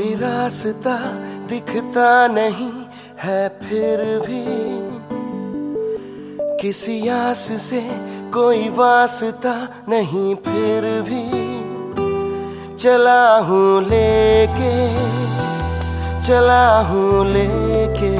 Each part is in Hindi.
कोई रास्ता दिखता नहीं है फिर भी, किसी आस से कोई वास्ता नहीं फिर भी। चला हूँ लेके, चला हूँ लेके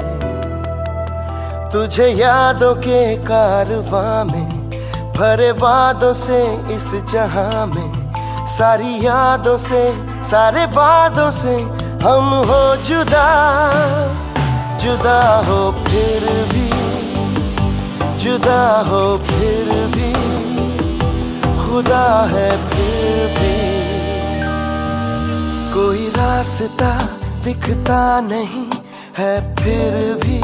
तुझे यादों के कारवां में, भरे वादों से इस जहां में। सारी यादों से, सारे वादों से हम हो जुदा, जुदा हो फिर भी, जुदा हो फिर भी, खुदा है फिर भी। कोई रास्ता दिखता नहीं है फिर भी,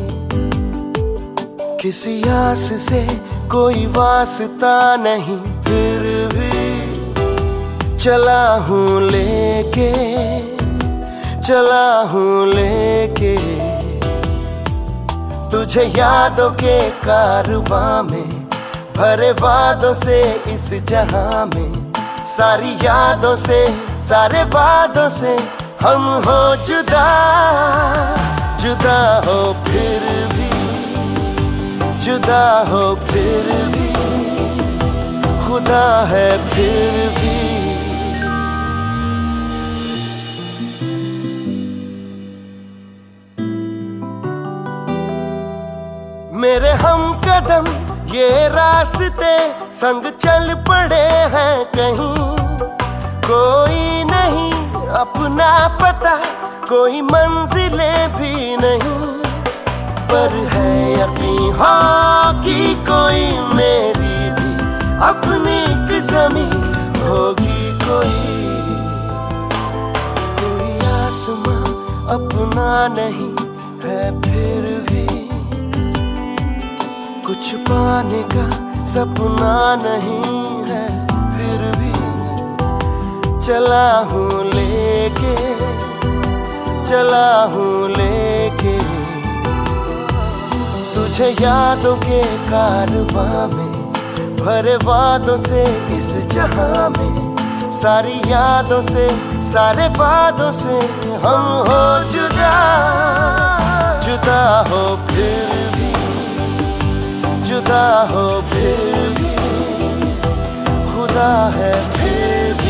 किसी आस से कोई वास्ता नहीं फिर भी। चला हूँ लेके, चला हूँ लेके तुझे यादों के कारवां में, भरे वादों से इस जहां में। सारी यादों से, सारे वादों से हम हो जुदा, जुदा हो फिर भी, जुदा हो फिर भी, खुदा है फिर भी। मेरे हम कदम ये रास्ते संग चल पड़े हैं कहीं, कोई नहीं अपना पता, कोई मंजिलें भी नहीं। पर है यकीन हाँ कि कोई मेरी भी अपनी किस्मी होगी। कोई आसमां अपना नहीं है फिर भी, कुछ पाने का सपना नहीं है फिर भी। चला हूँ लेके, चला हूँ लेके तुझे यादों के कारवां में, भरे वादों से इस जहां में। सारी यादों से, सारे वादों से हम हो जुदा, जुदा हो फिर भी, जुदा हो फिर भी, खुदा है फिर भी।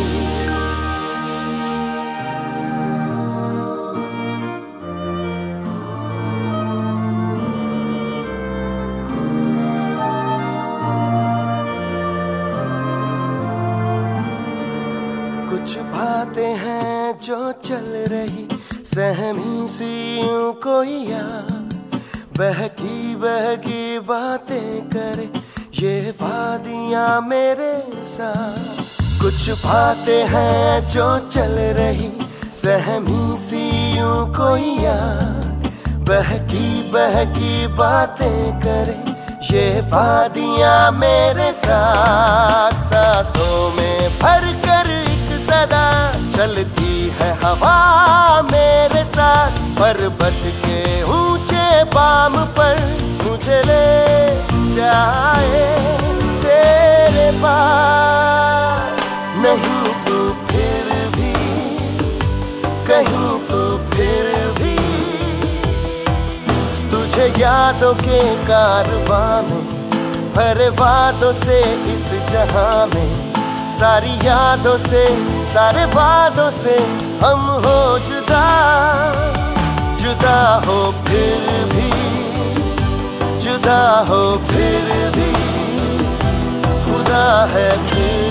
कुछ बातें हैं जो चल रही सहमी सी यूं कोई यार, बहकी बहकी बातें करे ये वादियां मेरे साथ। कुछ बातें हैं जो चल रही सहमी सी यूं कोई यार, बहकी बहकी बातें करे ये वादियां मेरे साथ। सांसों में भर कर एक सदा चलती है हवा मेरे साथ, पर्वत के ऊंचे बाम पर मुझे ले जाए तेरे पास। नहीं तू फिर भी, कहीं तू फिर भी, तुझे यादों के कारवां में, भरे वादों से इस जहां में। सारी यादों से, सारे वादों से हम हो जुदा, जुदा हो फिर भी, जुदा हो फिर भी, खुदा है फिर